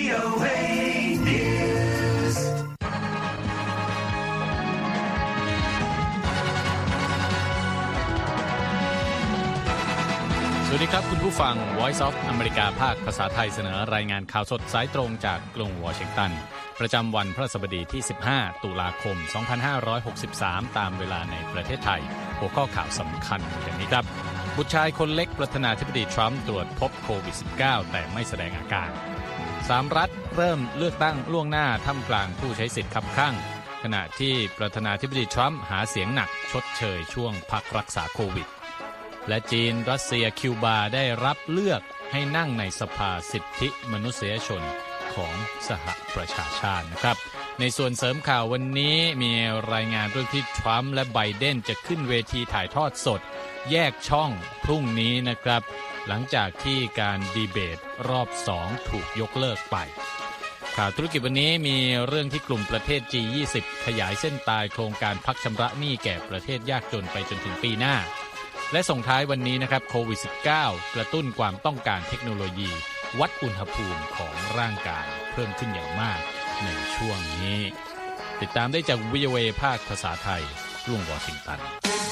VOA News สวัสดีครับคุณผู้ฟัง Voice of America ภาคภาษาไทยเสนอรายงานข่าวสดสายตรงจากกรุงวอชิงตันประจำวันพฤหัสบดีที่15ตุลาคม2563ตามเวลาในประเทศไทยหัวข้อข่าวสำคัญอย่างนี้ครับบุตรชายคนเล็กประธานาธิบดีทรัมป์ตรวจพบโควิด -19 แต่ไม่แสดงอาการ3รัฐเริ่มเลือกตั้งล่วงหน้าท่ามกลางผู้ใช้สิทธิ์คับข้างขณะที่ประธานาธิบดีทรัมป์หาเสียงหนักชดเชยช่วงพักรักษาโควิดและจีนรัสเซียคิวบาได้รับเลือกให้นั่งในสภาสิทธิมนุษยชนของสหประชาชาตินะครับในส่วนเสริมข่าววันนี้มีรายงานเรื่องที่ทรัมป์และไบเดนจะขึ้นเวทีถ่ายทอดสดแยกช่องพรุ่งนี้นะครับหลังจากที่การดีเบตรอบ2ถูกยกเลิกไปข่าวธุรกิจวันนี้มีเรื่องที่กลุ่มประเทศ G20 ขยายเส้นตายโครงการพักชำระหนี้แก่ประเทศยากจนไปจนถึงปีหน้าและส่งท้ายวันนี้นะครับโควิด -19 กระตุ้นความต้องการเทคโนโลยีวัดอุณหภูมิของร่างกายเพิ่มขึ้นอย่างมากในช่วงนี้ติดตามได้จาก VOA ภาคภาษาไทยกรุงวอชิงตัน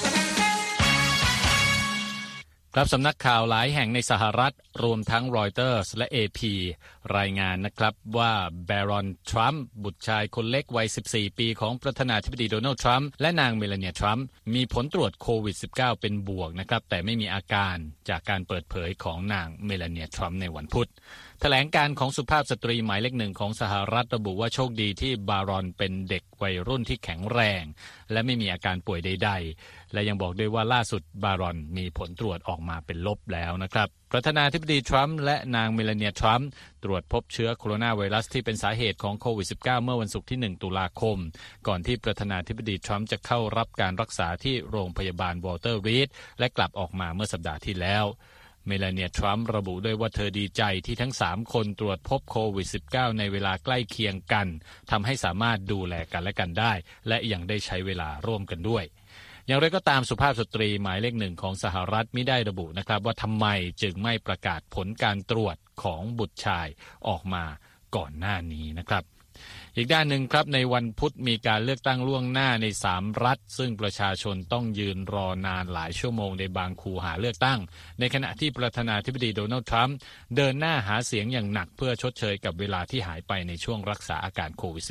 ครับสำนักข่าวหลายแห่งในสหรัฐรวมทั้งรอยเตอร์สและ AP รายงานนะครับว่าแบรอนทรัมป์บุตรชายคนเล็กวัย14ปีของประธานาธิบดีโดนัลด์ทรัมป์และนางเมลานีทรัมป์มีผลตรวจโควิด -19 เป็นบวกนะครับแต่ไม่มีอาการจากการเปิดเผยของนางเมลานีทรัมป์ในวันพุธแถลงการของสุภาพสตรีหมายเลขหนึ่งของสหรัฐระบุว่าโชคดีที่บารอนเป็นเด็กวัยรุ่นที่แข็งแรงและไม่มีอาการป่วยใดๆและยังบอกด้วยว่าล่าสุดบารอนมีผลตรวจออกมาเป็นลบแล้วนะครับประธานาธิบดีทรัมป์และนางเมลานีทรัมป์ตรวจพบเชื้อโคโรนาไวรัสที่เป็นสาเหตุของโควิด -19 เมื่อวันศุกร์ที่1ตุลาคมก่อนที่ประธานาธิบดีทรัมป์จะเข้ารับการรักษาที่โรงพยาบาลวอลเตอร์รีดและกลับออกมาเมื่อสัปดาห์ที่แล้วเมลานีทรัมป์ระบุด้วยว่าเธอดีใจที่ทั้ง3คนตรวจพบโควิด -19 ในเวลาใกล้เคียงกันทำให้สามารถดูแลกันและกันได้และยังได้ใช้เวลาร่วมกันด้วยอย่างไรก็ตามสุภาพสตรีหมายเลขหนึ่งของสหรัฐมิได้ระบุนะครับว่าทำไมจึงไม่ประกาศผลการตรวจของบุตรชายออกมาก่อนหน้านี้นะครับอีกด้านหนึ่งครับในวันพุธมีการเลือกตั้งล่วงหน้าใน3รัฐซึ่งประชาชนต้องยืนรอนานหลายชั่วโมงในบางคูหาเลือกตั้งในขณะที่ประธานาธิบดีโดนัลด์ทรัมป์เดินหน้าหาเสียงอย่างหนักเพื่อชดเชยกับเวลาที่หายไปในช่วงรักษาอาการโควิด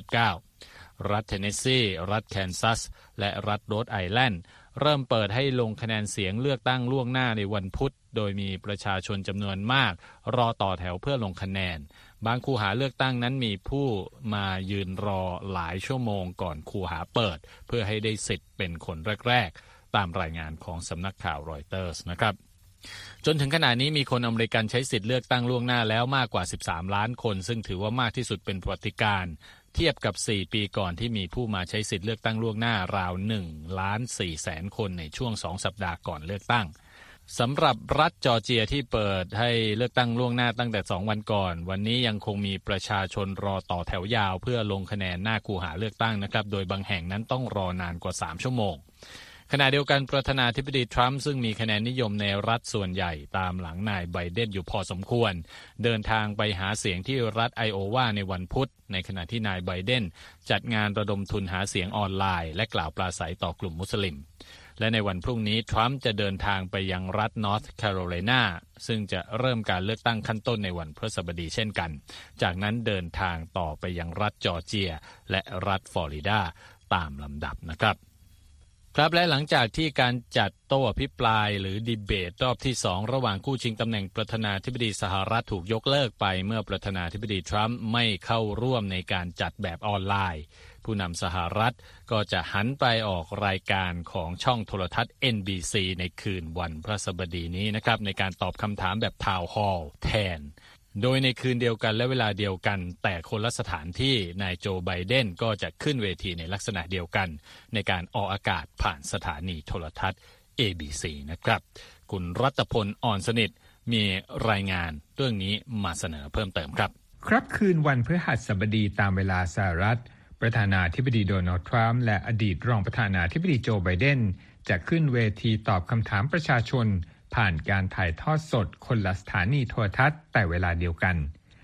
-19 รัฐเทนเนสซีรัฐแคนซัสและรัฐโรดไอแลนด์เริ่มเปิดให้ลงคะแนนเสียงเลือกตั้งล่วงหน้าในวันพุธโดยมีประชาชนจำนวนมากรอต่อแถวเพื่อลงคะแนนบางคูหาเลือกตั้งนั้นมีผู้มายืนรอหลายชั่วโมงก่อนคูหาเปิดเพื่อให้ได้สิทธิ์เป็นคนแรกๆตามรายงานของสำนักข่าวรอยเตอร์สนะครับจนถึงขณะนี้มีคนอเมริกันใช้สิทธิ์เลือกตั้งล่วงหน้าแล้วมากกว่า13ล้านคนซึ่งถือว่ามากที่สุดเป็นประวัติการณ์เทียบกับ4ปีก่อนที่มีผู้มาใช้สิทธิ์เลือกตั้งล่วงหน้าราว1,400,000 คนในช่วง2สัปดาห์ก่อนเลือกตั้งสำหรับรัฐจอร์เจียที่เปิดให้เลือกตั้งล่วงหน้าตั้งแต่2วันก่อนวันนี้ยังคงมีประชาชนรอต่อแถวยาวเพื่อลงคะแนนหน้าคูหาเลือกตั้งนะครับโดยบางแห่งนั้นต้องรอนานกว่า3ชั่วโมงขณะเดียวกันประธานาธิบดีทรัมป์ซึ่งมีคะแนนนิยมในรัฐส่วนใหญ่ตามหลังนายไบเดนอยู่พอสมควรเดินทางไปหาเสียงที่รัฐไอโอวาในวันพุธในขณะที่นายไบเดนจัดงานระดมทุนหาเสียงออนไลน์และกล่าวปราศัยต่อกลุ่มมุสลิมและในวันพรุ่งนี้ทรัมป์จะเดินทางไปยังรัฐนอร์ทแคโรไลนาซึ่งจะเริ่มการเลือกตั้งขั้นต้นในวันพฤหัสบดีเช่นกันจากนั้นเดินทางต่อไปยังรัฐจอร์เจียและรัฐฟลอริดาตามลำดับนะครับครับและหลังจากที่การจัดโต้อภิปรายหรือดีเบตรอบที่2ระหว่างคู่ชิงตำแหน่งประธานาธิบดีสหรัฐถูกยกเลิกไปเมื่อประธานาธิบดีทรัมป์ไม่เข้าร่วมในการจัดแบบออนไลน์ผู้นำสหรัฐก็จะหันไปออกรายการของช่องโทรทัศน์ NBC ในคืนวันพฤหัสบดีนี้นะครับในการตอบคำถามแบบทาวน์ฮอลล์แทนโดยในคืนเดียวกันและเวลาเดียวกันแต่คนละสถานที่นายโจไบเดนก็จะขึ้นเวทีในลักษณะเดียวกันในการออกอากาศผ่านสถานีโทรทัศน์ ABC นะครับคุณรัตพลอ่อนสนิทมีรายงานเรื่องนี้มาเสนอเพิ่มเติมครับครับคืนวันพฤหัสบดีตามเวลาสหรัฐประธานาธิบดีโดนัลด์ทรัมป์และอดีตรองประธานาธิบดีโจไบเดนจะขึ้นเวทีตอบคำถามประชาชนผ่านการถ่ายทอดสดคนละสถานีโทรทัศน์แต่เวลาเดียวกัน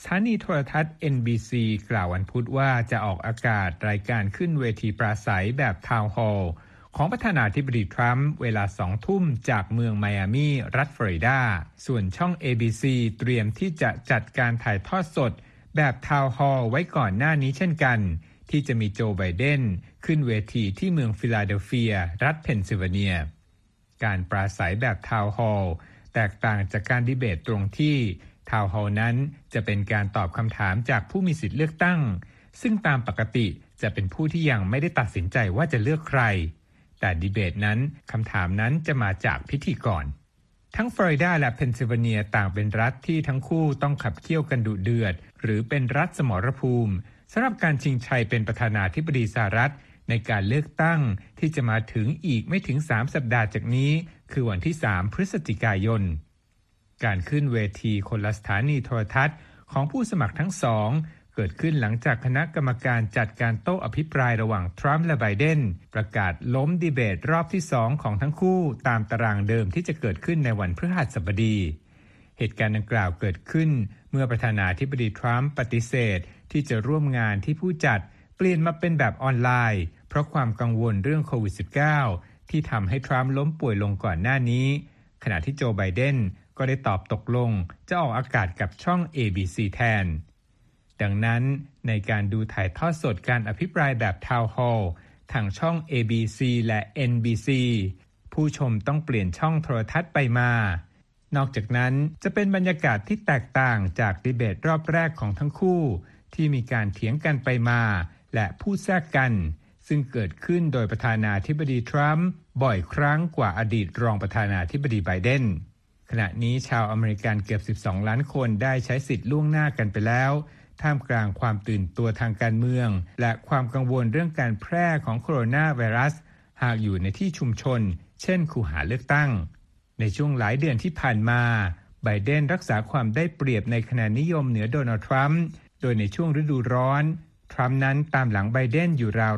สถานีโทรทัศน์ NBC กล่าววันพุธว่าจะออกอากาศรายการขึ้นเวทีปราศัยแบบทาวน์ฮอลล์ของประธานาธิบดีทรัมป์เวลา 2 ทุ่มจากเมืองไมอามีรัฐฟลอริดาส่วนช่อง ABC เตรียมที่จะจัดการถ่ายทอดสดแบบทาวน์ฮอลล์ไว้ก่อนหน้านี้เช่นกันที่จะมีโจไบเดนขึ้นเวทีที่เมืองฟิลาเดลเฟียรัฐเพนซิลเวเนียการปราศัยแบบทาวน์ฮอลล์แตกต่างจากการดีเบตตรงที่ทาวน์ฮอลล์นั้นจะเป็นการตอบคำถามจากผู้มีสิทธิเลือกตั้งซึ่งตามปกติจะเป็นผู้ที่ยังไม่ได้ตัดสินใจว่าจะเลือกใครแต่ดีเบตนั้นคำถามนั้นจะมาจากพิธีกรทั้งฟลอริดาและเพนซิลเวเนียต่างเป็นรัฐที่ทั้งคู่ต้องขับเคี่ยวกันดุเดือดหรือเป็นรัฐสมรภูมิสำหรับการชิงชัยเป็นประธานาธิบดีสหรัฐในการเลือกตั้งที่จะมาถึงอีกไม่ถึง3 สัปดาห์จากนี้คือวันที่3 พฤศจิกายนการขึ้นเวทีคนละสถานีโทรทัศน์ของผู้สมัครทั้งสองเกิดขึ้นหลังจากคณะกรรมการจัดการโต้อภิปรายระหว่างทรัมป์และไบเดนประกาศล้มดีเบตรอบที่2ของทั้งคู่ตามตารางเดิมที่จะเกิดขึ้นในวันพฤหัสบดีเหตุการณ์ดังกล่าวเกิดขึ้นเมื่อประธานาธิบดีทรัมป์ปฏิเสธที่จะร่วมงานที่ผู้จัดเปลี่ยนมาเป็นแบบออนไลน์เพราะความกังวลเรื่องโควิด -19 ที่ทำให้ทรัมป์ล้มป่วยลงก่อนหน้านี้ขณะที่โจไบเดนก็ได้ตอบตกลงจะออกอากาศกับช่อง ABC แทนดังนั้นในการดูถ่ายทอดสดการอภิปรายแบบทาวน์ฮอลล์ทางช่อง ABC และ NBC ผู้ชมต้องเปลี่ยนช่องโทรทัศน์ไปมานอกจากนั้นจะเป็นบรรยากาศที่แตกต่างจากดีเบตรอบแรกของทั้งคู่ที่มีการเถียงกันไปมาและพูดแทรกกันซึ่งเกิดขึ้นโดยประธานาธิบดีทรัมป์บ่อยครั้งกว่าอดีตรองประธานาธิบดีไบเดนขณะนี้ชาวอเมริกันเกือบ12 ล้านคนได้ใช้สิทธิ์ล่วงหน้ากันไปแล้วท่ามกลางความตื่นตัวทางการเมืองและความกังวลเรื่องการแพร่ของโคโรนาไวรัสหากอยู่ในที่ชุมชนเช่นคูหาเลือกตั้งในช่วงหลายเดือนที่ผ่านมาไบเดนรักษาความได้เปรียบในคะแนนนิยมเหนือโดนัลด์ทรัมป์โดยในช่วงฤดูร้อนทรัมป์นั้นตามหลังไบเดนอยู่ราว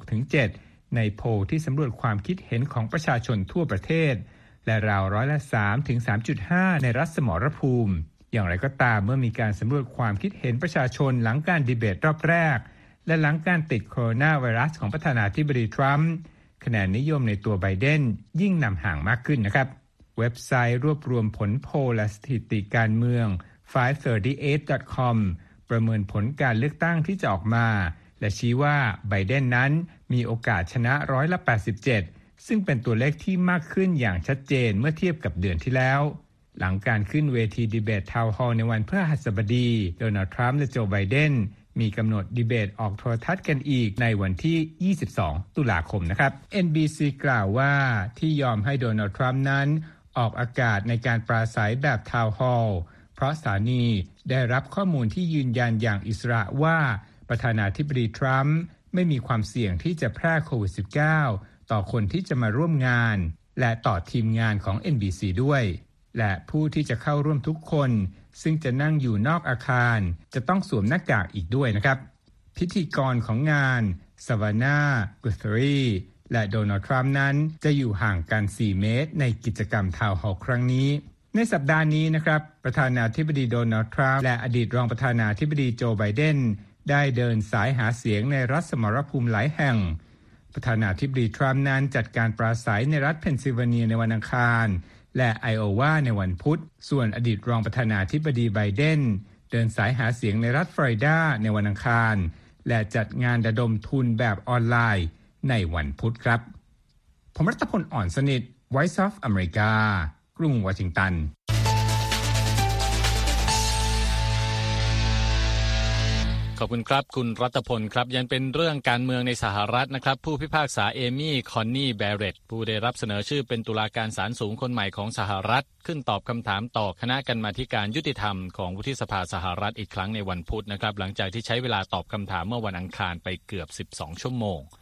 6-7%ในโพลที่สำรวจความคิดเห็นของประชาชนทั่วประเทศและราว3-3.5% ในรัฐสมรภูมิอย่างไรก็ตามเมื่อมีการสำรวจความคิดเห็นประชาชนหลังการดีเบตรอบแรกและหลังการติดโคโรนาไวรัสของประธานาธิบดีทรัมป์คะแนนนิยมในตัวไบเดนยิ่งนำห่างมากขึ้นนะครับเว็บไซต์รวบรวมผลโพลและสถิติการเมือง 538.com ประเมินผลการเลือกตั้งที่จะออกมาและชี้ว่าไบเดนนั้นมีโอกาสชนะ87%ซึ่งเป็นตัวเลขที่มากขึ้นอย่างชัดเจนเมื่อเทียบกับเดือนที่แล้วหลังการขึ้นเวทีดีเบตทาวน์ฮอลล์ในวันพฤหัสบดีโดนัลด์ทรัมป์และโจไบเดนมีกำหนดดีเบตออกโทรทัศน์กันอีกในวันที่22 ตุลาคมนะครับ NBC กล่าวว่าที่ยอมให้โดนัลด์ทรัมป์นั้นออกอากาศในการปราศัยแบบทาวน์ฮอลล์เพราะสถานีได้รับข้อมูลที่ยืนยันอย่างอิสระว่าประธานาธิบดีทรัมป์ไม่มีความเสี่ยงที่จะแพร่โควิด -19 ต่อคนที่จะมาร่วมงานและต่อทีมงานของ NBC ด้วยและผู้ที่จะเข้าร่วมทุกคนซึ่งจะนั่งอยู่นอกอาคารจะต้องสวมหน้ากากอีกด้วยนะครับพิธีกรของงานซาวาน่า กุธรีและโดนัลด์ทรัมป์นั้นจะอยู่ห่างกัน4 เมตรในกิจกรรมทาวน์ฮอลล์ครั้งนี้ในสัปดาห์นี้นะครับประธานาธิบดีโดนัลด์ทรัมป์และอดีตรองประธานาธิบดีโจไบเดนได้เดินสายหาเสียงในรัฐสมรภูมิหลายแห่งประธานาธิบดีทรัมป์นั้นจัดการปราศัยในรัฐเพนซิลเวเนียในวันอังคารและไอโอวาในวันพุธส่วนอดีตรองประธานาธิบดีไบเดนเดินสายหาเสียงในรัฐฟลอริดาในวันอังคารและจัดงานระดมทุนแบบออนไลน์ในวันพุธครับผมรัตพล อ่อนสนิท Voice of America กรุงวอชิงตันขอบคุณครับคุณรัตพลครับยังเป็นเรื่องการเมืองในสหรัฐนะครับผู้พิพากษาเอมี่คอนนี่แบเรตต์ผู้ได้รับเสนอชื่อเป็นตุลาการศาลสูงคนใหม่ของสหรัฐขึ้นตอบคำถามต่อคณะกรรมาธิการยุติธรรมของวุฒิสภาสหรัฐอีกครั้งในวันพุธนะครับหลังจากที่ใช้เวลาตอบคำถามเมื่อวันอังคารไปเกือบ12 ชั่วโมง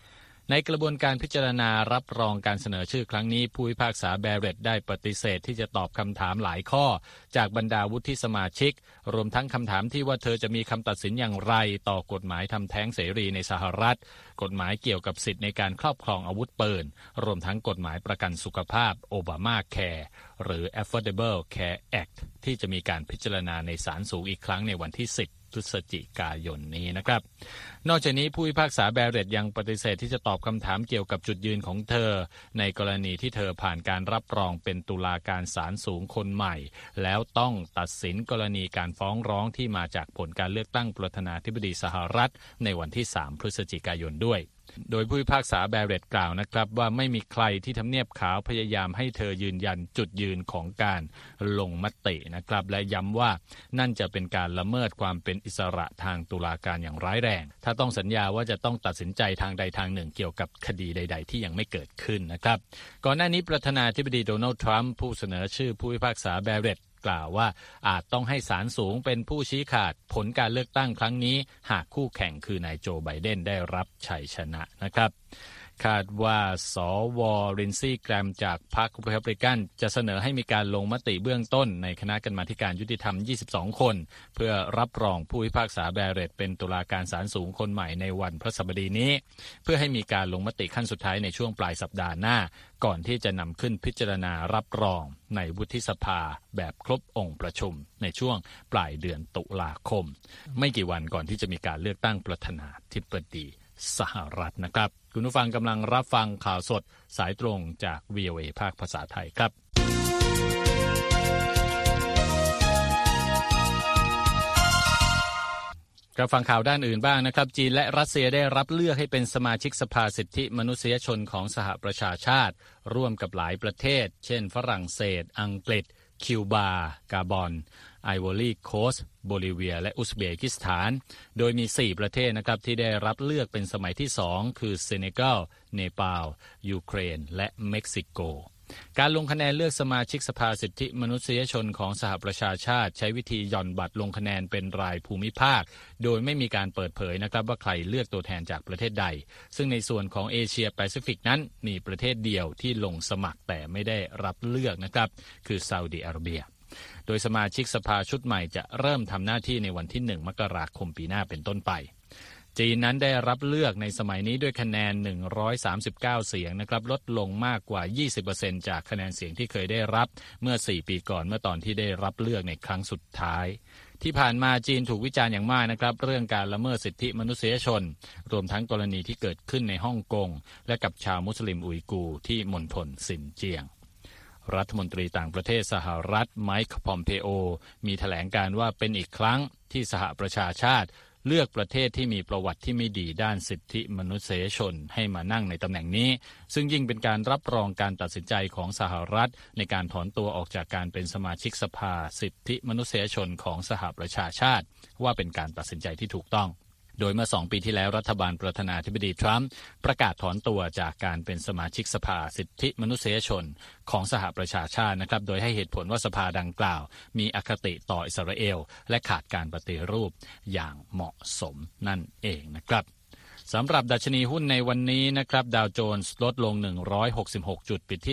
ในกระบวนการพิจารณารับรองการเสนอชื่อครั้งนี้ผู้พิพากษาแบเรตได้ปฏิเสธที่จะตอบคำถามหลายข้อจากบรรดาวุฒิสมาชิกรวมทั้งคำถามที่ว่าเธอจะมีคำตัดสินอย่างไรต่อกฎหมายทำแท้งเสรีในสหรัฐกฎหมายเกี่ยวกับสิทธิในการครอบครองอาวุธปืนรวมทั้งกฎหมายประกันสุขภาพโอบามาแคร์หรือ Affordable Care Act ที่จะมีการพิจารณาในศาลสูงอีกครั้งในวันที่10พฤศจิกายนนี้นะครับนอกจากนี้ผู้พิพากษาแบเรตยังปฏิเสธที่จะตอบคำถามเกี่ยวกับจุดยืนของเธอในกรณีที่เธอผ่านการรับรองเป็นตุลาการศาลสูงคนใหม่แล้วต้องตัดสินกรณีการฟ้องร้องที่มาจากผลการเลือกตั้งประธานาธิบดีสหรัฐในวันที่3พฤศจิกายนด้วยโดยผู้พิพากษาแบเรตกล่าวนะครับว่าไม่มีใครที่ทำเนียบขาวพยายามให้เธอยืนยันจุดยืนของการลงมตินะครับและย้ำว่านั่นจะเป็นการละเมิดความเป็นอิสระทางตุลาการอย่างร้ายแรงถ้าต้องสัญญาว่าจะต้องตัดสินใจทางใดทางหนึ่งเกี่ยวกับคดีใดๆที่ยังไม่เกิดขึ้นนะครับก่อนหน้านี้ประธานาธิบดีโดนัลด์ทรัมป์ผู้เสนอชื่อผู้พิพากษาแบเรตกล่าวว่าอาจต้องให้ศาลสูงเป็นผู้ชี้ขาดผลการเลือกตั้งครั้งนี้หากคู่แข่งคือนายโจไบเดนได้รับชัยชนะนะครับคาดว่าสว.ลินซีย์แกรมจากพรรครีพับลิกันจะเสนอให้มีการลงมติเบื้องต้นในคณะกรรมาธิการยุติธรรม22คนเพื่อรับรองผู้พิพากษาแบเรตเป็นตุลาการศาลสูงคนใหม่ในวันพฤหัสบดีนี้เพื่อให้มีการลงมติขั้นสุดท้ายในช่วงปลายสัปดาห์หน้าก่อนที่จะนำขึ้นพิจารณารับรองในวุฒิสภาแบบครบองค์ประชุมในช่วงปลายเดือนตุลาคมไม่กี่วันก่อนที่จะมีการเลือกตั้งประธานาธิบดีสหรัฐนะครับคุณผู้ฟังกำลังรับฟังข่าวสดสายตรงจาก VOA ภาคภาษาไทยครับกับฟังข่าวด้านอื่นบ้างนะครับจีนและรัสเซียได้รับเลือกให้เป็นสมาชิกสภาสิทธิมนุษยชนของสหประชาชาติร่วมกับหลายประเทศเช่นฝรั่งเศสอังกฤษคิวบากาบอนไอวอรีโคสต์โบลิเวียและอุซเบกิสถานโดยมี4ประเทศนะครับที่ได้รับเลือกเป็นสมัยที่2คือเซเนกัลเนปาลยูเครนและเม็กซิโกการลงคะแนนเลือกสมาชิกสภาสิทธิมนุษยชนของสหประชาชาติใช้วิธีหย่อนบัตรลงคะแนนเป็นรายภูมิภาคโดยไม่มีการเปิดเผยนะครับว่าใครเลือกตัวแทนจากประเทศใดซึ่งในส่วนของเอเชียแปซิฟิกนั้นมีประเทศเดียวที่ลงสมัครแต่ไม่ได้รับเลือกนะครับคือซาอุดิอาระเบียโดยสมาชิกสภาชุดใหม่จะเริ่มทำหน้าที่ในวันที่1มกราคมปีหน้าเป็นต้นไปจีนนั้นได้รับเลือกในสมัยนี้ด้วยคะแนน139เสียงนะครับลดลงมากกว่า 20% จากคะแนนเสียงที่เคยได้รับเมื่อ4ปีก่อนเมื่อตอนที่ได้รับเลือกในครั้งสุดท้ายที่ผ่านมาจีนถูกวิจารณ์อย่างมากนะครับเรื่องการละเมิดสิทธิมนุษยชนรวมทั้งกรณีที่เกิดขึ้นในฮ่องกงและกับชาวมุสลิมอุยกูร์ที่มณฑลซินเจียงรัฐมนตรีต่างประเทศสหรัฐไมค์พอมเพโอมีแถลงการว่าเป็นอีกครั้งที่สหประชาชาติเลือกประเทศที่มีประวัติที่ไม่ดีด้านสิทธิมนุษยชนให้มานั่งในตำแหน่งนี้ซึ่งยิ่งเป็นการรับรองการตัดสินใจของสหรัฐในการถอนตัวออกจากการเป็นสมาชิกสภาสิทธิมนุษยชนของสหประชาชาติว่าเป็นการตัดสินใจที่ถูกต้องโดยเมื่อ2ปีที่แล้วรัฐบาลประธานาธิบดีทรัมป์ประกาศถอนตัวจากการเป็นสมาชิกสภาสิทธิมนุษยชนของสหประชาชาตินะครับโดยให้เหตุผลว่าสภาดังกล่าวมีอคติต่ออิสราเอลและขาดการปฏิรูปอย่างเหมาะสมนั่นเองนะครับสำหรับดัชนีหุ้นในวันนี้นะครับดาวโจนส์ลดลง166จุดปิดที่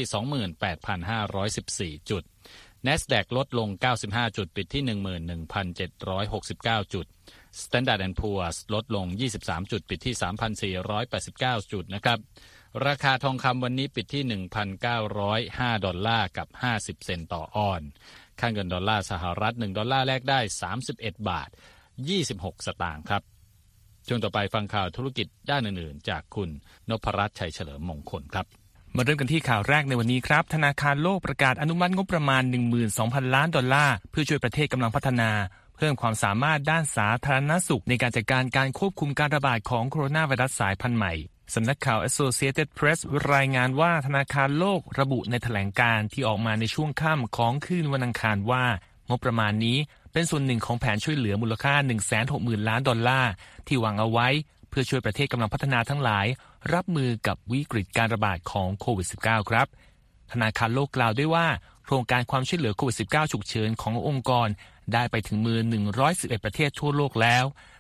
28,514 จุด NASDAQ ลดลง95จุดปิดที่ 11,769 จุดStandard & Poor's ลดลง23จุดปิดที่ 3,489 จุดนะครับราคาทองคำวันนี้ปิดที่ 1,905 ดอลลาร์กับ50 เซนต์ต่อออนซ์ค่าเงินดอลลาร์สหรัฐ1ดอลลาร์แลกได้31บาท26สตางค์ครับช่วงต่อไปฟังข่าวธุรกิจด้านอื่นๆจากคุณนพรัตน์ชัยเฉลิมมงคลครับมาเริ่มกันที่ข่าวแรกในวันนี้ครับธนาคารโลกประกาศอนุมัติงบประมาณ 12,000 ล้านดอลลาร์เพื่อช่วยประเทศกำลังพัฒนาเพิ่มความสามารถด้านสาธารณสุขในการจัดการการควบคุมการระบาดของโคโรนาไวรัสสายพันธุ์ใหม่สำนักข่าว Associated Press รายงานว่าธนาคารโลกระบุในแถลงการณ์ที่ออกมาในช่วงค่ำของคืนวันอังคารว่างบประมาณนี้เป็นส่วนหนึ่งของแผนช่วยเหลือมูลค่า 160,000 ล้านดอลลาร์ที่วางเอาไว้เพื่อช่วยประเทศกำลังพัฒนาทั้งหลายรับมือกับวิกฤตการระบาดของโควิด -19 ครับธนาคารโลกกล่าวด้วยว่าโครงการความช่วยเหลือโควิด -19 ฉุกเฉินขององค์กรได้ไปถึงมือ111ประเทศทั่วโลกแล้ว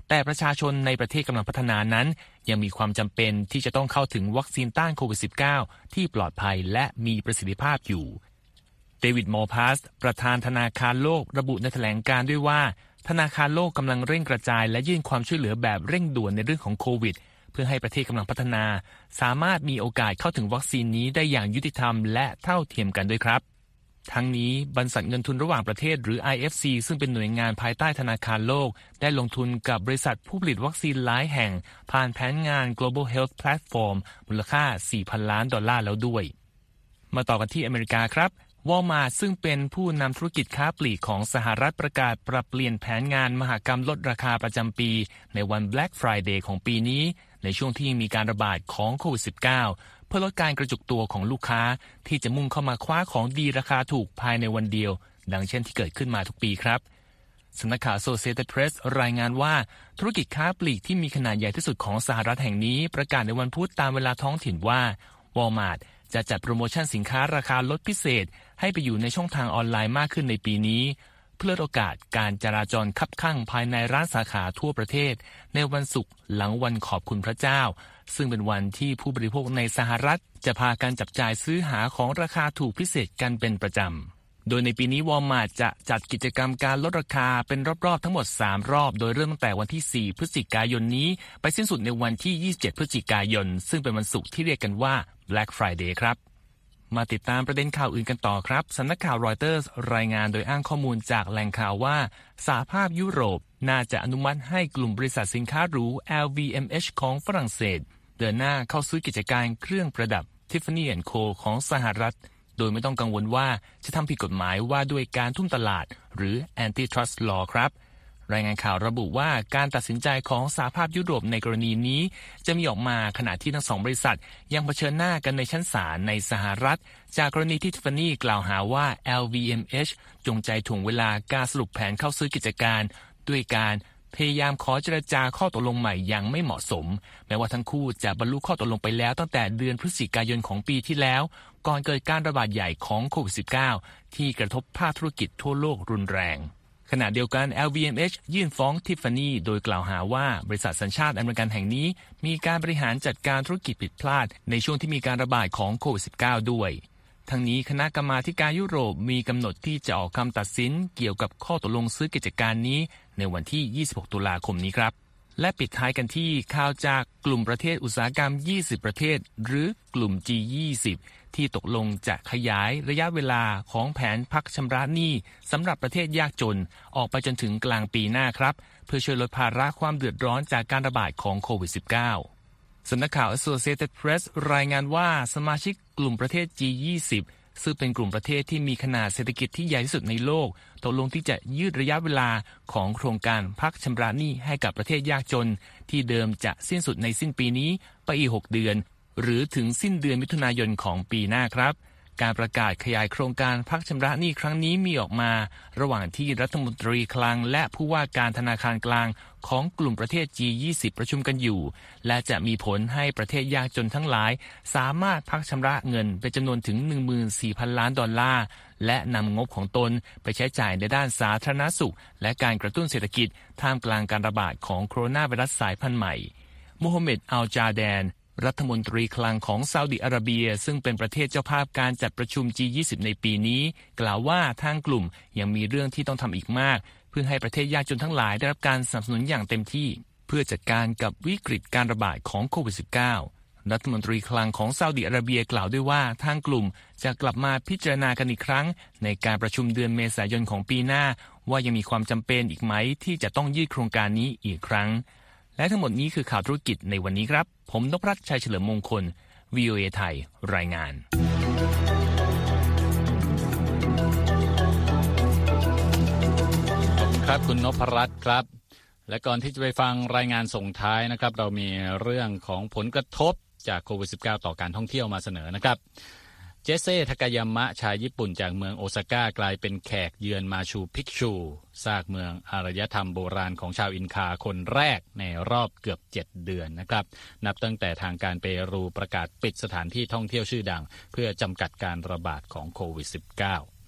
แต่ประชาชนในประเทศกำลังพัฒนานั้นยังมีความจำเป็นที่จะต้องเข้าถึงวัคซีนต้านโควิด -19 ที่ปลอดภัยและมีประสิทธิภาพอยู่เดวิดมอร์พาสประธานธนาคารโลกระบุในแถลงการณ์ด้วยว่าธนาคารโลกกำลังเร่งกระจายและยื่นความช่วยเหลือแบบเร่งด่วนในเรื่องของโควิดเพื่อให้ประเทศกำลังพัฒนาสามารถมีโอกาสเข้าถึงวัคซีนนี้ได้อย่างยุติธรรมและเท่าเทียมกันด้วยครับทั้งนี้บรรษัทเงินทุนระหว่างประเทศหรือ IFC ซึ่งเป็นหน่วยงานภายใต้ธนาคารโลกได้ลงทุนกับบริษัทผู้ผลิตวัคซีนหลายแห่งผ่านแผนงาน Global Health Platform มูลค่า $4,000 ล้านแล้วด้วยมาต่อกันที่อเมริกาครับWalmart ซึ่งเป็นผู้นำธุรกิจค้าปลีกของสหรัฐประกาศปรับเปลี่ยนแผนงานมหกรรมลดราคาประจำปีในวัน Black Friday ของปีนี้ในช่วงที่มีการระบาดของโควิด -19 เพื่อลดการกระจุกตัวของลูกค้าที่จะมุ่งเข้ามาคว้าของดีราคาถูกภายในวันเดียวดังเช่นที่เกิดขึ้นมาทุกปีครับสำนักข่าว Associated Press รายงานว่าธุรกิจค้าปลีกที่มีขนาดใหญ่ที่สุดของสหรัฐแห่งนี้ประกาศในวันพุธตามเวลาท้องถิ่นว่า Walmartจะจัดโปรโมชั่นสินค้าราคาลดพิเศษให้ไปอยู่ในช่องทางออนไลน์มากขึ้นในปีนี้เพื่อลดโอกาสการจราจรคับคั่งภายในร้านสาขาทั่วประเทศในวันศุกร์หลังวันขอบคุณพระเจ้าซึ่งเป็นวันที่ผู้บริโภคในสหรัฐจะพากันจับจ่ายซื้อหาของราคาถูกพิเศษกันเป็นประจำโดยในปีนี้ Walmart จะจัดกิจกรรมการลดราคาเป็นรอบๆทั้งหมด3รอบโดยเริ่มตั้งแต่วันที่4พฤศจิกายนนี้ไปสิ้นสุดในวันที่27พฤศจิกายนซึ่งเป็นวันศุกร์ที่เรียกกันว่า Black Friday ครับมาติดตามประเด็นข่าวอื่นกันต่อครับสำนักข่าวรอยเตอร์สรายงานโดยอ้างข้อมูลจากแหล่งข่าวว่าสหภาพยุโรปน่าจะอนุมัติให้กลุ่มบริษัทสินค้าหรู LVMH ของฝรั่งเศสเดินหน้าเข้าซื้อกิจการเครื่องประดับ Tiffany & Co ของสหรัฐโดยไม่ต้องกังวลว่าจะทำผิดกฎหมายว่าด้วยการทุ่มตลาดหรือ Antitrust Law ครับรายงานข่าวระบุว่าการตัดสินใจของสหภาพยุโรปในกรณีนี้จะมีออกมาขณะที่ทั้งสองบริษัทยังเผชิญหน้ากันในชั้นศาลในสหรัฐจากกรณีที่ Tiffany กล่าวหาว่า LVMH จงใจถ่วงเวลาการสรุปแผนเข้าซื้อกิจการด้วยการพยายามขอเจรจาข้อตกลงใหม่อย่างไม่เหมาะสมแม้ว่าทั้งคู่จะบรรลุข้อตกลงไปแล้วตั้งแต่เดือนพฤศจิกายนของปีที่แล้วก่อนเกิดการระบาดใหญ่ของโควิด -19 ที่กระทบภาคธุรกิจทั่วโลกรุนแรงขณะเดียวกัน LVMH ยื่นฟ้อง Tiffany โดยกล่าวหาว่าบริษัทสัญชาติอเมริกันแห่งนี้มีการบริหารจัดการธุรกิจผิดพลาดในช่วงที่มีการระบาดของโควิด -19 ด้วยทั้งนี้คณะกรรมาธิการยุโรปมีกำหนดที่จะออกคำตัดสินเกี่ยวกับข้อตกลงซื้อกิจการนี้ในวันที่26ตุลาคมนี้ครับและปิดท้ายกันที่ข่าวจากกลุ่มประเทศอุตสาหกรรม20ประเทศหรือกลุ่ม G20 ที่ตกลงจะขยายระยะเวลาของแผนพักชำระหนี้สำหรับประเทศยากจนออกไปจนถึงกลางปีหน้าครับเพื่อช่วยลดภาระความเดือดร้อนจากการระบาดของโควิด -19 สำนักข่าว Associated Press รายงานว่าสมาชิกกลุ่มประเทศ G20 ซึ่งเป็นกลุ่มประเทศที่มีขนาดเศรษฐกิจที่ใหญ่ที่สุดในโลกตกลงที่จะยืดระยะเวลาของโครงการพักชำระหนี้ให้กับประเทศยากจนที่เดิมจะสิ้นสุดในสิ้นปีนี้ไปอีก6 เดือนหรือถึงสิ้นเดือนมิถุนายนของปีหน้าครับการประกาศขยายโครงการพักชำระหนี้ครั้งนี้มีออกมาระหว่างที่รัฐมนตรีคลังและผู้ว่าการธนาคารกลางของกลุ่มประเทศ G20 ประชุมกันอยู่และจะมีผลให้ประเทศยากจนทั้งหลายสามารถพักชำระเงินเป็นจำนวนถึง 14,000 ล้านดอลลาร์และนำงบของตนไปใช้จ่ายในด้านสาธารณสุขและการกระตุ้นเศรษฐกิจท่ามกลางการระบาดของโคโรนาไวรัสสายพันธุ์ใหม่โมฮัมเหม็ด อัลจาแดนรัฐมนตรีคลังของซาอุดิอาระเบียซึ่งเป็นประเทศเจ้าภาพการจัดประชุม G20 ในปีนี้กล่าวว่าทางกลุ่มยังมีเรื่องที่ต้องทำอีกมากเพื่อให้ประเทศยากจนทั้งหลายได้รับการสนับสนุนอย่างเต็มที่เพื่อจัดการกับวิกฤตการระบาดของโควิด -19 รัฐมนตรีคลังของซาอุดิอาระเบียกล่าวด้วยว่าทางกลุ่มจะกลับมาพิจารณากันอีกครั้งในการประชุมเดือนเมษายนของปีหน้าว่ายังมีความจำเป็นอีกไหมที่จะต้องยืดโครงการนี้อีกครั้งและทั้งหมดนี้คือข่าวธุรกิจในวันนี้ครับผมนพรัตน์ชัยเฉลิมมงคล VOA ไทยรายงานครับคุณนพรัตน์ครับและก่อนที่จะไปฟังรายงานส่งท้ายนะครับเรามีเรื่องของผลกระทบจากโควิด -19 ต่อการท่องเที่ยวมาเสนอนะครับเจเซ่ทากายามะชาวญี่ปุ่นจากเมืองโอซาก้ากลายเป็นแขกเยือนมาชูพิกชูซากเมืองอารยธรรมโบราณของชาวอินคาคนแรกในรอบเกือบ7 เดือนนะครับนับตั้งแต่ทางการเปรูประกาศปิดสถานที่ท่องเที่ยวชื่อดังเพื่อจำกัดการระบาดของโควิด -19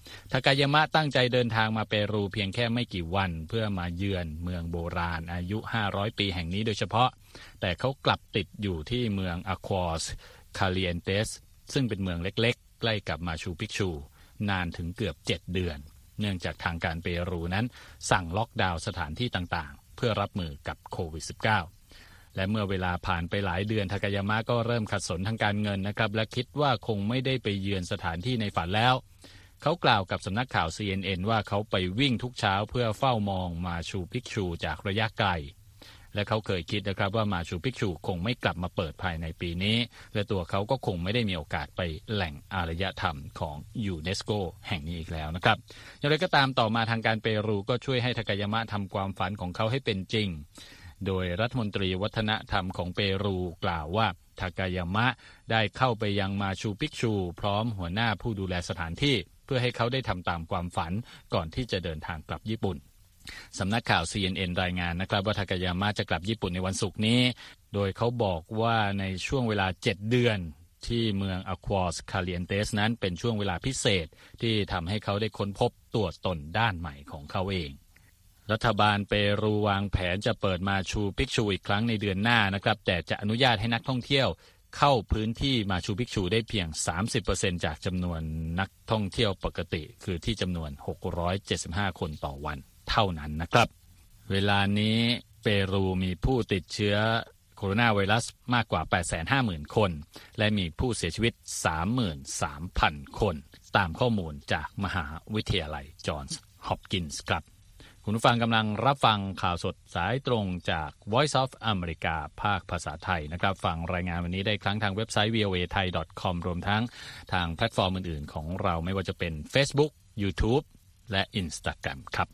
ทากายามะตั้งใจเดินทางมาเปรูเพียงแค่ไม่กี่วันเพื่อมาเยือนเมืองโบราณอายุ500ปีแห่งนี้โดยเฉพาะแต่เขากลับติดอยู่ที่เมืองอาควอสคาเลียนเตสซึ่งเป็นเมืองเล็กๆใกล้กับมาชูปิกชูนานถึงเกือบ7เดือนเนื่องจากทางการเปรูนั้นสั่งล็อกดาวน์สถานที่ต่างๆเพื่อรับมือกับโควิด -19 และเมื่อเวลาผ่านไปหลายเดือนทากายามะก็เริ่มขัดสนทางการเงินนะครับและคิดว่าคงไม่ได้ไปเยือนสถานที่ในฝันแล้วเขากล่าวกับสำนักข่าว CNN ว่าเขาไปวิ่งทุกเช้าเพื่อเฝ้ามองมาชูปิกชูจากระยะไกลและเขาเคยคิดนะครับว่ามาชูปิกชูคงไม่กลับมาเปิดภายในปีนี้และตัวเขาก็คงไม่ได้มีโอกาสไปแหล่งอารยธรรมของยูเนสโกแห่งนี้อีกแล้วนะครับอย่างไรก็ตามต่อมาทางการเปรูก็ช่วยให้ทากายามะทำความฝันของเขาให้เป็นจริงโดยรัฐมนตรีวัฒนธรรมของเปรูกล่าวว่าทากายามะได้เข้าไปยังมาชูปิกชูพร้อมหัวหน้าผู้ดูแลสถานที่เพื่อให้เขาได้ทำตามความฝันก่อนที่จะเดินทางกลับญี่ปุ่นสำนักข่าว CNN รายงานนะครับว่าทากายามะจะกลับญี่ปุ่นในวันศุกร์นี้โดยเขาบอกว่าในช่วงเวลา7เดือนที่เมืองอาควอสคาเลียนเตสนั้นเป็นช่วงเวลาพิเศษที่ทำให้เขาได้ค้นพบตัวตนด้านใหม่ของเขาเองรัฐบาลเปรูวางแผนจะเปิดมาชูปิกชูอีกครั้งในเดือนหน้านะครับแต่จะอนุญาตให้นักท่องเที่ยวเข้าพื้นที่มาชูปิกชูได้เพียง 30% จากจำนวนนักท่องเที่ยวปกติคือที่จำนวน675คนต่อวันเท่านั้นนะครับเวลานี้เปรูมีผู้ติดเชื้อโคโรนาไวรัสมากกว่า 850,000 คนและมีผู้เสียชีวิต 33,000 คนตามข้อมูลจากมหาวิทยาลัยจอห์นส์ฮอปกินส์ครับคุณผู้ฟังกำลังรับฟังข่าวสดสายตรงจาก Voice of America ภาคภาษาไทยนะครับฟังรายงานวันนี้ได้ครั้งทางเว็บไซต์ voathai.com รวมทั้งทางแพลตฟอร์มอื่นๆของเราไม่ว่าจะเป็น Facebook YouTube และ Instagram ครับ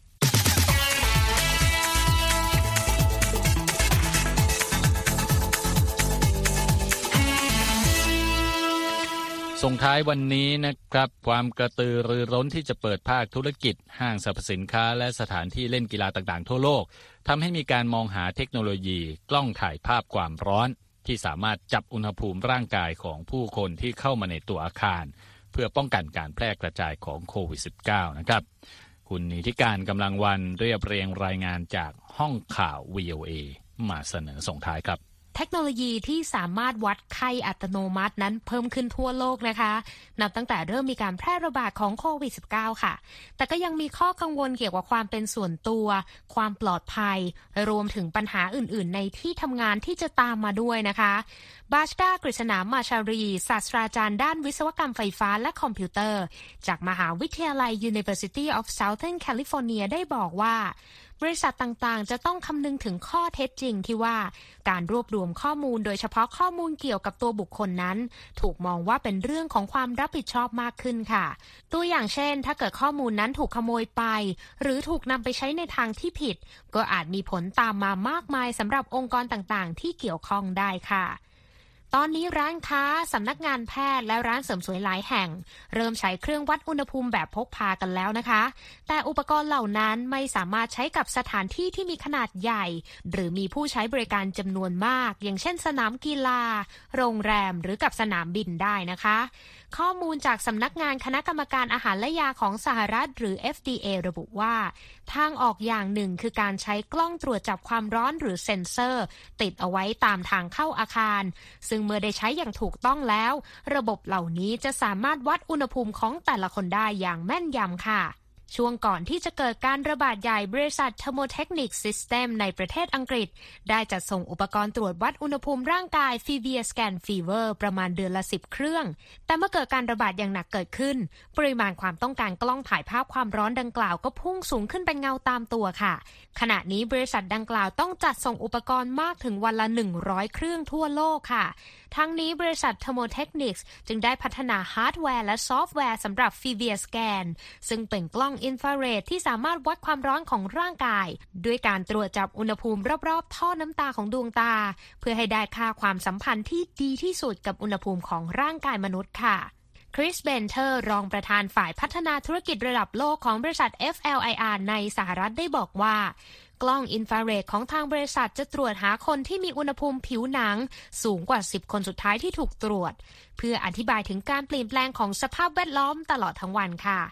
ส่งท้ายวันนี้นะครับความกระตือรือร้นที่จะเปิดภาคธุรกิจห้างสรรพสินค้าและสถานที่เล่นกีฬาต่างๆทั่วโลกทำให้มีการมองหาเทคโนโลยีกล้องถ่ายภาพความร้อนที่สามารถจับอุณหภูมิร่างกายของผู้คนที่เข้ามาในตัวอาคารเพื่อป้องกันการแพร่กระจายของโควิด -19 นะครับคุณนิติการกำลังวันเรียบเรียงรายงานจากห้องข่าว VOA มาเสนอส่งท้ายครับเทคโนโลยีที่สามารถวัดไข้อัตโนมัตินั้นเพิ่มขึ้นทั่วโลกนะคะนับตั้งแต่เริ่มมีการแพร่ระบาดของโควิด -19 ค่ะแต่ก็ยังมีข้อกังวลเกี่ยวกับความเป็นส่วนตัวความปลอดภัยรวมถึงปัญหาอื่นๆในที่ทำงานที่จะตามมาด้วยนะคะบาชดากฤษณามาชารีศาสตราจารย์ด้านวิศวกรรมไฟฟ้าและคอมพิวเตอร์จากมหาวิทยาลัย University of Southern California ได้บอกว่าบริษัทต่างๆจะต้องคำนึงถึงข้อเท็จจริงที่ว่าการรวบรวมข้อมูลโดยเฉพาะข้อมูลเกี่ยวกับตัวบุคคลนั้นถูกมองว่าเป็นเรื่องของความรับผิดชอบมากขึ้นค่ะตัวอย่างเช่นถ้าเกิดข้อมูลนั้นถูกขโมยไปหรือถูกนำไปใช้ในทางที่ผิดก็อาจมีผลตามมามากมายสำหรับองค์กรต่างๆที่เกี่ยวข้องได้ค่ะตอนนี้ร้านค้าสำนักงานแพทย์และร้านเสริมสวยหลายแห่งเริ่มใช้เครื่องวัดอุณหภูมิแบบพกพากันแล้วนะคะแต่อุปกรณ์เหล่านั้นไม่สามารถใช้กับสถานที่ที่มีขนาดใหญ่หรือมีผู้ใช้บริการจำนวนมากอย่างเช่นสนามกีฬาโรงแรมหรือกับสนามบินได้นะคะข้อมูลจากสำนักงานคณะกรรมการอาหารและยาของสหรัฐหรือ FDA ระบุว่าทางออกอย่างหนึ่งคือการใช้กล้องตรวจจับความร้อนหรือเซ็นเซอร์ติดเอาไว้ตามทางเข้าอาคารซึ่งเมื่อได้ใช้อย่างถูกต้องแล้วระบบเหล่านี้จะสามารถวัดอุณหภูมิของแต่ละคนได้อย่างแม่นยำค่ะช่วงก่อนที่จะเกิดการระบาดใหญ่บริษัท Thermotechnic System ในประเทศอังกฤษได้จัดส่งอุปกรณ์ตรวจวัดอุณหภูมิร่างกาย Fevere Scan Fever ประมาณเดือนละ10เครื่องแต่เมื่อเกิดการระบาดอย่างหนักเกิดขึ้นปริมาณความต้องการกล้องถ่ายภาพความร้อนดังกล่าวก็พุ่งสูงขึ้นเป็นเงาตามตัวค่ะขณะนี้บริษัทดังกล่าวต้องจัดส่งอุปกรณ์มากถึงวันละ100เครื่องทั่วโลกค่ะทั้งนี้บริษัท Thermotechnic จึงได้พัฒนาฮาร์ดแวร์และซอฟต์แวร์สำหรับ Fevere Scan ซึ่งเป็นกล้องอินฟราเรดที่สามารถวัดความร้อนของร่างกายด้วยการตรวจจับอุณหภูมิรอบๆท่อน้ำตาของดวงตาเพื่อให้ได้ค่าความสัมพันธ์ที่ดีที่สุดกับอุณหภูมิของร่างกายมนุษย์ค่ะคริสเบนเทอร์รองประธานฝ่ายพัฒนาธุรกิจระดับโลกของบริษัท FLIR ในสหรัฐได้บอกว่ากล้องอินฟราเรดของทางบริษัทจะตรวจหาคนที่มีอุณหภูมิผิวหนังสูงกว่า10คนสุดท้ายที่ถูกตรวจเพื่ออธิบายถึงการเปลี่ยนแปลงของสภาพแวดล้อมตลอดทั้งวันค่ะ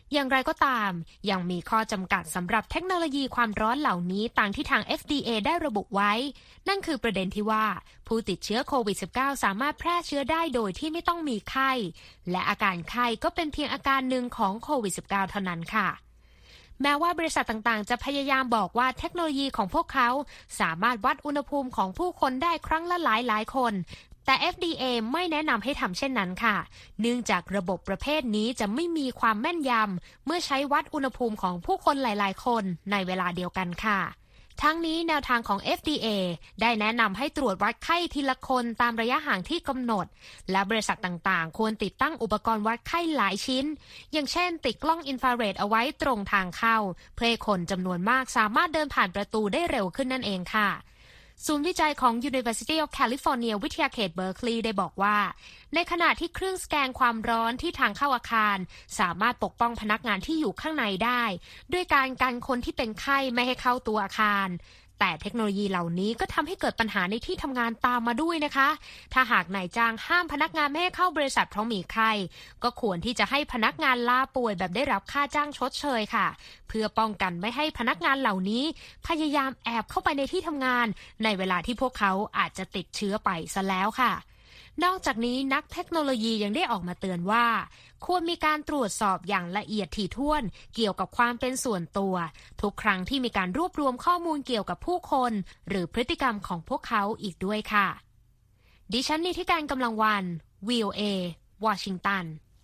อย่างไรก็ตามยังมีข้อจำกัดสำหรับเทคโนโลยีความร้อนเหล่านี้ตามที่ทาง FDA ได้ระบุไว้นั่นคือประเด็นที่ว่าผู้ติดเชื้อโควิด -19 สามารถแพร่เชื้อได้โดยที่ไม่ต้องมีไข้และอาการไข้ก็เป็นเพียงอาการหนึ่งของโควิด -19 เท่านั้นค่ะแม้ว่าบริษัทต่างๆจะพยายามบอกว่าเทคโนโลยีของพวกเขาสามารถวัดอุณหภูมิของผู้คนได้ครั้งละหลายคนแต่ FDA ไม่แนะนำให้ทำเช่นนั้นค่ะเนื่องจากระบบประเภทนี้จะไม่มีความแม่นยำเมื่อใช้วัดอุณหภูมิของผู้คนหลายๆคนในเวลาเดียวกันค่ะทั้งนี้แนวทางของ FDA ได้แนะนำให้ตรวจวัดไข้ทีละคนตามระยะห่างที่กำหนดและบริษัทต่างๆควรติดตั้งอุปกรณ์วัดไข้หลายชิ้นอย่างเช่นติดกล้องอินฟราเรดเอาไว้ตรงทางเข้าเพื่อให้คนจำนวนมากสามารถเดินผ่านประตูได้เร็วขึ้นนั่นเองค่ะศูนย์วิจัยของ University of California วิทยาเขตเบอร์คลีย์ได้บอกว่าในขณะที่เครื่องสแกนความร้อนที่ทางเข้าอาคารสามารถปกป้องพนักงานที่อยู่ข้างในได้ด้วยการกันคนที่เป็นไข้ไม่ให้เข้าตัวอาคารแต่เทคโนโลยีเหล่านี้ก็ทำให้เกิดปัญหาในที่ทำงานตามมาด้วยนะคะถ้าหากนายจ้างห้ามพนักงานไม่ให้เข้าบริษัทเพราะมีไข้ก็ควรที่จะให้พนักงานลาป่วยแบบได้รับค่าจ้างชดเชยค่ะเพื่อป้องกันไม่ให้พนักงานเหล่านี้พยายามแอบเข้าไปในที่ทำงานในเวลาที่พวกเขาอาจจะติดเชื้อไปซะแล้วค่ะนอกจากนี้นักเทคโนโลยียังได้ออกมาเตือนว่าควรมีการตรวจสอบอย่างละเอียดถี่ถ้วนเกี่ยวกับความเป็นส่วนตัวทุกครั้งที่มีการรวบรวมข้อมูลเกี่ยวกับผู้คนหรือพฤติกรรมของพวกเขาอีกด้วยค่ะดิฉันนิติการกำลังวัน VOA วอชิงตัน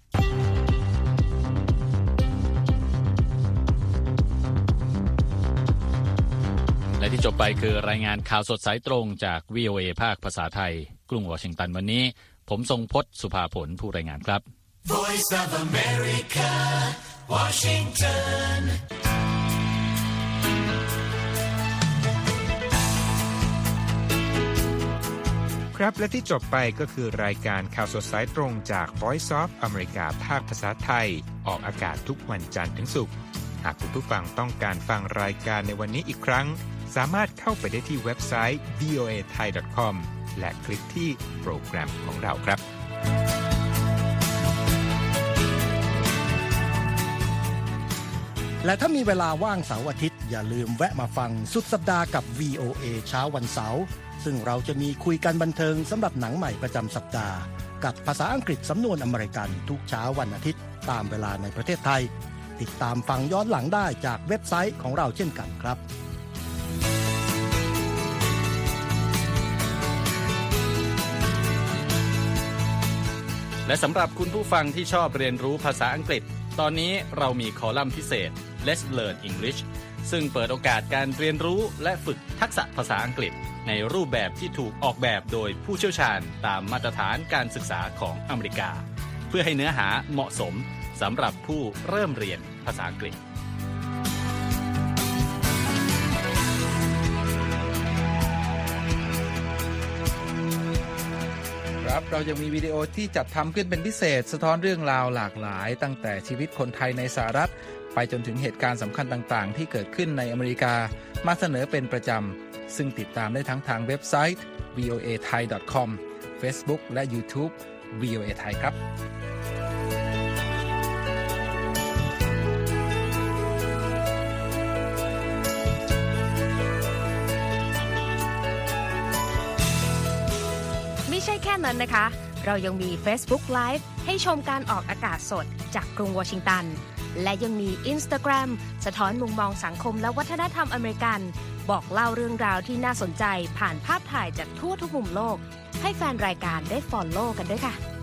และที่จบไปคือรายงานข่าวสดสายตรงจาก VOA ภาคภาษาไทยกรุงวอชิงตันวันนี้ผมทรงพจน์สุภาผลผู้รายงานครับ Voice of America, Washington. ครับและที่จบไปก็คือรายการข่าวสดสายตรงจาก Voice of America ภาคภาษาไทยออกอากาศทุกวันจันทร์ถึงศุกร์หากคุณผู้ฟังต้องการฟังรายการในวันนี้อีกครั้งสามารถเข้าไปได้ที่เว็บไซต์ voathai.com และคลิกที่โปรแกรมของเราครับและถ้ามีเวลาว่างเสาร์อาทิตย์อย่าลืมแวะมาฟังสุดสัปดาห์กับ VOA เช้าวันเสาร์ซึ่งเราจะมีคุยกันบันเทิงสำหรับหนังใหม่ประจำสัปดาห์กับภาษาอังกฤษสำนวนอเมริกันทุกเช้าวันอาทิตย์ตามเวลาในประเทศไทยติดตามฟังย้อนหลังได้จากเว็บไซต์ของเราเช่นกันครับและสำหรับคุณผู้ฟังที่ชอบเรียนรู้ภาษาอังกฤษตอนนี้เรามีคอลัมน์พิเศษ Let's Learn English ซึ่งเปิดโอกาสการเรียนรู้และฝึกทักษะภาษาอังกฤษในรูปแบบที่ถูกออกแบบโดยผู้เชี่ยวชาญตามมาตรฐานการศึกษาของอเมริกาเพื่อให้เนื้อหาเหมาะสมสำหรับผู้เริ่มเรียนภาษาอังกฤษครับเรายังมีวิดีโอที่จัดทำขึ้นเป็นพิเศษสะท้อนเรื่องราวหลากหลายตั้งแต่ชีวิตคนไทยในสหรัฐไปจนถึงเหตุการณ์สำคัญต่างๆที่เกิดขึ้นในอเมริกามาเสนอเป็นประจำซึ่งติดตามได้ทั้งทางเว็บไซต์ voathai.com Facebook และ YouTube VOA Thai ครับไม่ใช่แค่นั้นนะคะเรายังมี Facebook Live ให้ชมการออกอากาศสดจากกรุงวอชิงตันและยังมี Instagram สะท้อนมุมมองสังคมและวัฒนธรรมอเมริกันบอกเล่าเรื่องราวที่น่าสนใจผ่านภาพถ่ายจากทั่วทุกมุมโลกให้แฟนรายการได้ follow กันด้วยค่ะ